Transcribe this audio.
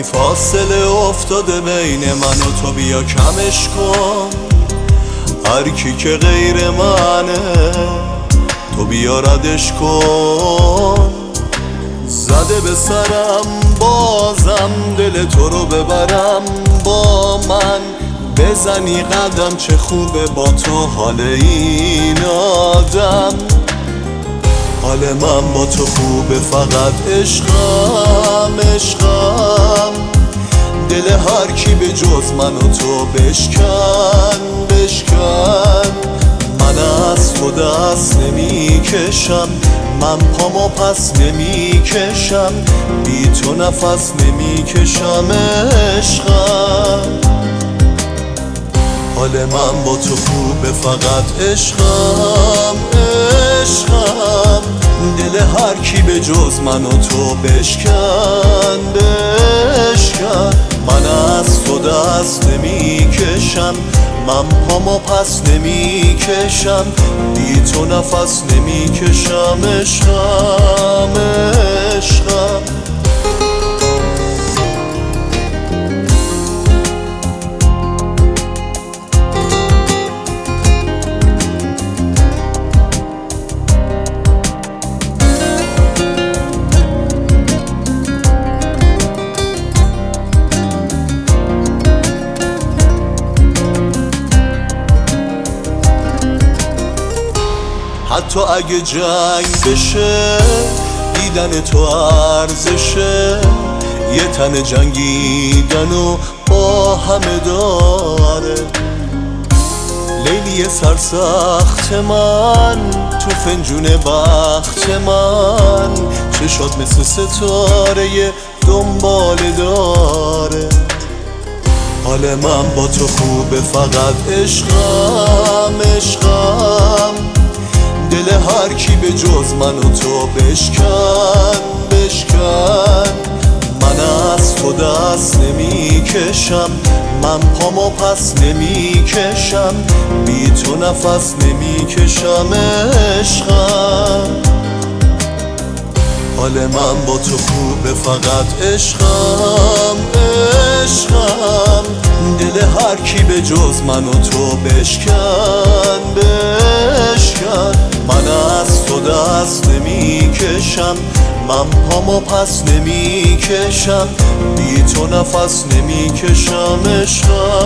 فاصله افتاده بین من و تو، بیا کمش کن. هر کی که غیر منه تو بیا ردش کن. زده به سرم بازم دل تو رو ببرم با من، بزنی قدم چه خوبه با تو حال این آدم. حال من با تو خوبه فقط عشقم عشقم. دل هر کی به جز من و تو بشکن بشکن. من از تو دست نمی کشم، من پامو پس نمی کشم، بی تو نفس نمی کشم عشقم. حال من با تو خوبه فقط عشقم عشقم. دل هر کی به جز من و تو بشکن بشکن. من از تو دست نمی کشم، من پامو پس نمی کشم، بی تو نفس نمی کشم عشقم عشقم. حتی اگه جنگ بشه دیدن تو ارزشه، یه تن جنگیدن و با همه داره. لیلی سرسخت من تو فنجون بخت من، چشات مثل ستاره دنبال داره. حال من با تو خوبه فقط عشقم عشقم. دل هر کی به جز من و تو بشکن بشکن. من از تو دست نمی کشم، من پامو پس نمی کشم، بی تو نفس نمی کشم عشقم. حال من با تو خوبه فقط عشقم عشقم. دل هر کی به جز من و تو بشکن بشکن. من از تو دست نمی کشم، من پامو پس نمی کشم، بی تو نفس نمی کشم عشقم.